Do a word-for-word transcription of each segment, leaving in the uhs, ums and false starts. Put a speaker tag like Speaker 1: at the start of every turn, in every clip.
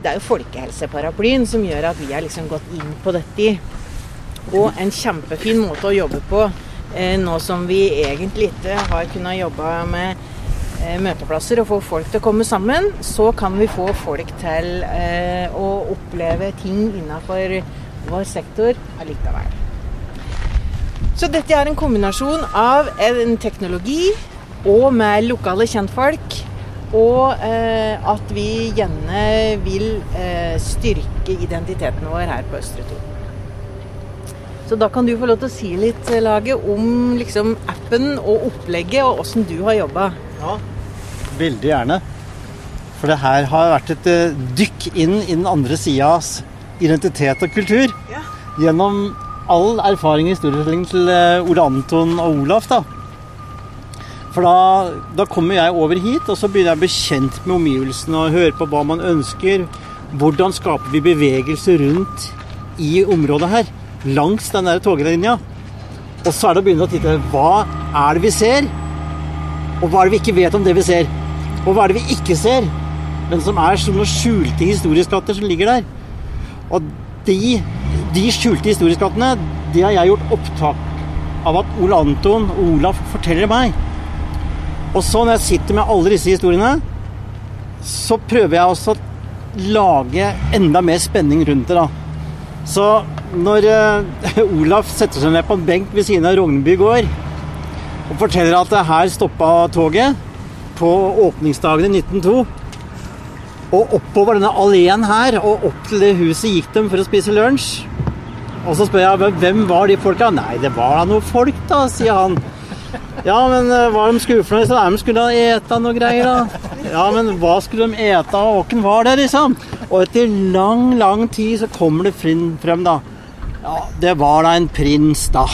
Speaker 1: det er jo folkehelseparaplyen som gjør at vi har liksom gått inn på dette. Og en kjempefin måte å jobbe på, eh, nå som vi egentlig ikke har kunnet jobbe med eh, møteplasser og få folk til å komme sammen, så kan vi få folk til eh, å oppleve ting innenfor vår sektor allikevel. Så dette er en kombinasjon av en teknologi og med lokale kjentfolk, og eh, at vi gjerne vil eh, styrke identiteten vår her på Østre Toten. Så da kan du få lov til å si litt, Lage, om liksom, appen og opplegget og hvordan du har jobbet.
Speaker 2: Ja, veldig gjerne. For det her har vært et uh, dykk inn i den andre sidas identitet og kultur. Ja. Gjennom all erfaring i historiefortellingen til uh, Ole Anton og Olaf, da. For da, da kommer jeg over hit, og så begynner jeg å bli kjent med omgivelsene og høre på hva man ønsker. Hvordan skaper vi bevegelse rundt i området her, langs den der toglinja. Og så er det å begynne å titte, hva er det vi ser? Og hva er det vi ikke vet om det vi ser? Og hva er det vi ikke ser? Men som er sånne skjulte historieskatter som ligger der. Og de, de skjulte historieskattene, de har jeg gjort opptak av at Ole Anton og Olaf forteller meg. Og så når jeg sitter med alle disse historiene, så prøver jeg også å lage enda mer spenning rundt det da. Så når uh, Olaf setter seg ned på en benk ved siden av Rogneby gård, og forteller at det her stoppet toget på åpningsdagen i nitten oh to, og oppover denne alléen her, og opp til det huset gikk dem for å spise lunsj. Og så spør jeg, hvem var de folka? Nei, det var da noen folk da, sier han. Ja, men hva de skulle for noe? Så de skulle da ete noe greier da. Ja, men hva skulle de ete, og hvem var det liksom? Og etter lang, lang tid så kommer det frem da. Ja, det var da en prins da.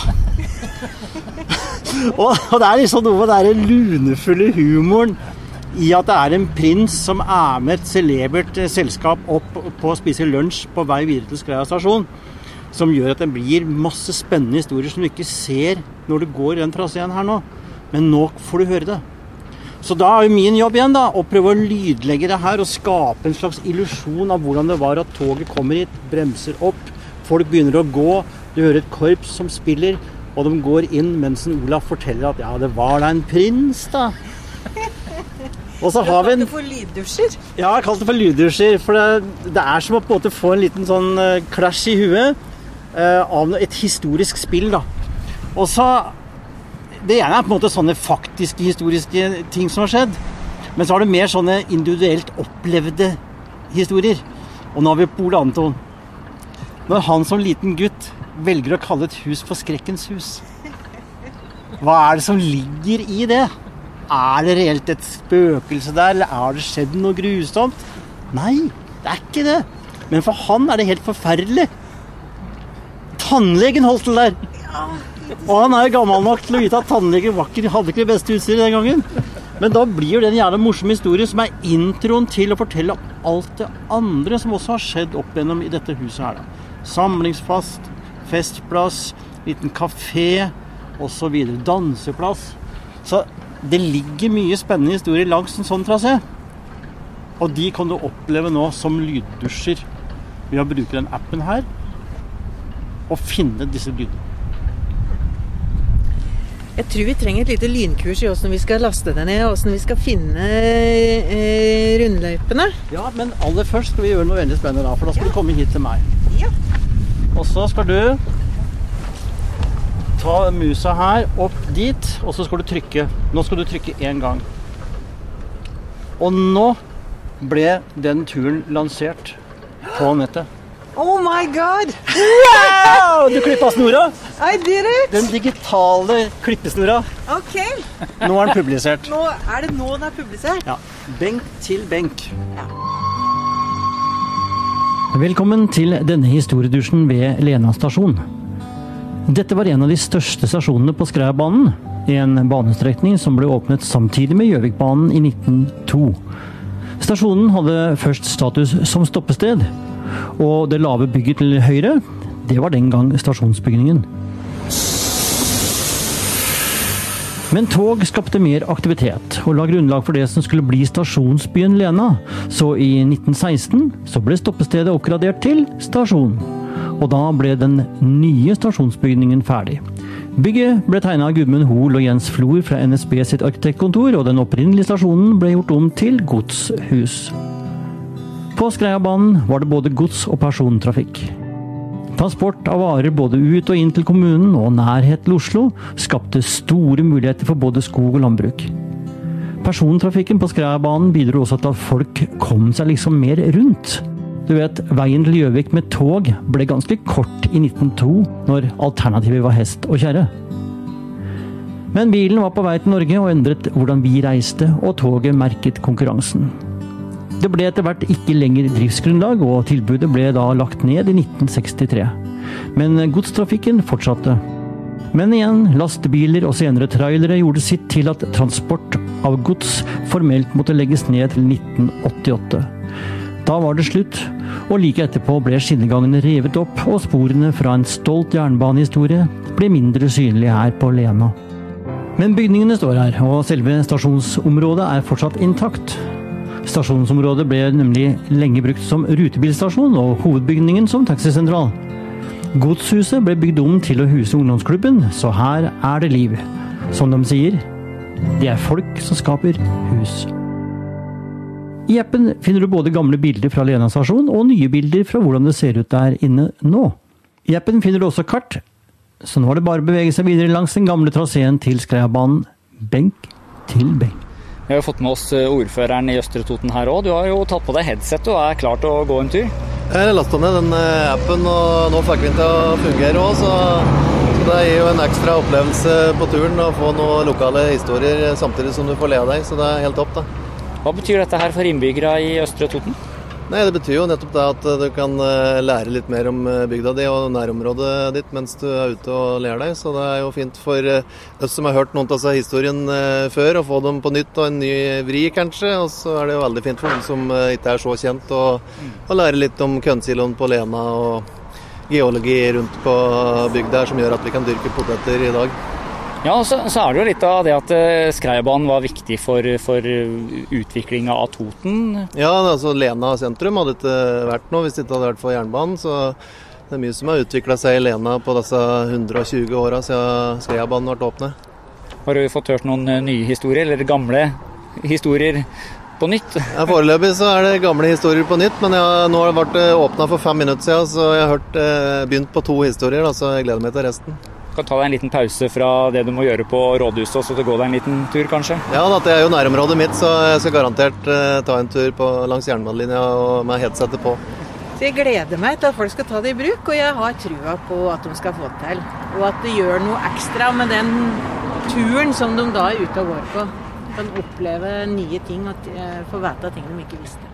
Speaker 2: og, og det er liksom noe med den lunefulle humoren i at det er en prins som er med et celebert selskap opp på å spise lunsj på vei videre til Skreia stasjon, som gjør at det blir masse spennende historier som du ikke ser når du går i den traseen her nå. Men nå får du høre det. Så da er jo min jobb igjen da, å prøve å lydlegge det her og skape en slags illusjon av hvordan det var at toget kommer hit, bremser opp, folk begynner å gå, du hører et korps som spiller, og de går inn mens Olaf forteller at ja, det var da en prins da. Og så har vi en...
Speaker 1: Du har kalt det for lyddusjer?
Speaker 2: Ja, jeg har kalt det for lyddusjer, for det, det er som å på en måte få en liten sånn uh, clash i huet uh, av et historisk spill da. Og så, det ene er på en måte sånne faktiske historiske ting som har skjedd, men så har det mer sånne individuelt opplevde historier. Og nå har vi på Ole Anton. Når han som liten gutt velger å kalle et hus for Skrekkens hus, hva er det som ligger i det? Er det reelt et spøkelse der, eller er det skjedd noe grusomt? Nei, det er ikke det. Men for han er det helt forferdelig. Tannlegen holdt til der. Og han er gammel nok til å vite at tannlegen var ikke, hadde ikke det beste utstyret den gangen. Men da blir jo det en jævla morsom historie som er introen til å fortelle alt det andre som også har skjedd opp gjennom i dette huset her da. Samlingsfast, festplass, liten kafé, og så videre, danseplass. Så det ligger mye spennende historier langs en sånn trasé. Og de kan du oppleve nå som lyddusjer ved å bruke den appen her og finne disse lydene.
Speaker 1: Jeg tror vi trenger et lite lynkurs i hvordan vi skal laste det ned, og hvordan vi skal finne eh, rundløypene.
Speaker 2: Ja, men aller først skal vi gjøre noe veldig spennende da, for da skal ja. Du komme hit til meg.
Speaker 1: Ja.
Speaker 2: Og så skal du ta musa her opp dit, og så skal du trykke. Nå skal du trykke en gang. Og nå ble den turen lansert på nettet.
Speaker 1: Oh my god!
Speaker 2: Wow! Du klippet snora.
Speaker 1: I did it!
Speaker 2: Den digitale klippesnora.
Speaker 1: Ok.
Speaker 2: Nå er den publisert.
Speaker 1: Nå er det nå den er publisert?
Speaker 2: Ja. Benk til benk.
Speaker 1: Ja.
Speaker 3: Velkommen til denne historiedusjen ved Lena stasjon. Dette var en av de største stasjonene på Skreiabanen, en banestrekning som ble åpnet samtidig med Gjøvikbanen i nitten oh to. Stasjonen hadde først status som stoppested, og det lave bygget til høyre, det var den gang stasjonsbygningen. Men tog skapte mer aktivitet, og la grunnlag for det som skulle bli stasjonsbyen Lena. Så i nitten seksten så ble stoppestedet oppgradert til stasjon. Og da ble den nye stasjonsbygningen ferdig. Bygget ble tegnet av Gudmund Hoel og Jens Flor fra N S B sitt arkitektkontor, og den opprinnelige stasjonen ble gjort om til godshus. På Skreiabanen var det både gods- og persontrafikk. Transport av varer både ut og inn til kommunen og nærhet til Oslo skapte store muligheter for både skog og landbruk. Persontrafikken på Skreiabanen bidro også til at folk kom seg liksom mer rundt. Du vet, veien til Gjøvik med tog ble ganske kort i nitten null to, når alternativet var hest og kjerre. Men bilen var på vei til Norge og endret hvordan vi reiste, og toget merket konkurransen. Det ble etter hvert ikke lenger driftsgrunnlag, og tilbudet ble da lagt ned i nitten sekstitre. Men godstrafikken fortsatte. Men igjen, lastebiler og senere trailere gjorde sitt til at transport av gods formelt måtte legges ned til nitten åttiåtte. Da var det slutt, og like etterpå ble skinnegangene revet opp, og sporene fra en stolt jernbanehistorie ble mindre synlige her på Lena. Men bygningene står her, og selve stasjonsområdet er fortsatt intakt. Stasjonsområdet ble nemlig lenge brukt som rutebilstasjon og hovedbygningen som taxisentral. Godshuset ble bygd om til å huse ungdomsklubben, så her er det liv. Som de sier, det er folk som skaper hus. I appen finner du både gamle bilder fra Lena stasjon og nye bilder fra hvordan det ser ut der inne nå. I appen finner du også kart, så nå er det bare å bevege seg videre langs den gamle traseen til Skreiabanen, benk til benk.
Speaker 4: Vi har jo fått med oss ordføreren i Østre Toten her også. Du har jo tatt på deg headset og er klar til å gå en tur.
Speaker 5: Jeg lastet ned den appen, og nå fikk vi den til å fungere også, så, så det gir jo en ekstra opplevelse på turen å få noen lokale historier samtidig som du får le av deg, så det er helt topp da.
Speaker 4: Hva betyr dette her for innbyggere i Østre Toten?
Speaker 5: Nei, det betyr jo nettopp det at du kan lære litt mer om bygda di og nærområdet ditt mens du er ute og ler deg, så det er jo fint for oss som har hørt noen av disse historiene før, å få dem på nytt og en ny vri kanskje, og så er det jo veldig fint for dem som ikke er så kjent å, å lære litt om kønnsiloen på Lena og geologi rundt på bygda som gjør at vi kan dyrke poteter i dag.
Speaker 4: Ja, så, så er det jo litt av det at Skreiabanen var viktig for, for utviklingen av Toten.
Speaker 5: Ja, altså Lena sentrum hadde ikke vært noe hvis det ikke hadde vært for jernbanen, så det er mye som har utviklet seg i Lena på disse hundre og tjue årene siden Skreiabanen ble åpnet.
Speaker 4: Har du fått hørt noen nye historier, eller gamle historier på nytt?
Speaker 5: Ja, foreløpig så er det gamle historier på nytt, men jeg, nå har det vært åpnet for fem minutter siden, så jeg har hørt, begynt på to historier, da, så jeg gleder meg til resten.
Speaker 4: Du kan ta deg en liten pause fra det du må gjøre på rådhuset, og så gå deg en liten tur kanskje?
Speaker 5: Ja, det er jo nærområdet mitt, så jeg skal garantert uh, ta en tur på, langs jernbanelinja og med headsetet på.
Speaker 1: Så jeg gleder meg til at folk skal ta det i bruk, og jeg har trua på at de skal få det til. Og at det gjør noe ekstra med den turen som de da er ute og går på. De kan oppleve nye ting og få vite ting de ikke visste.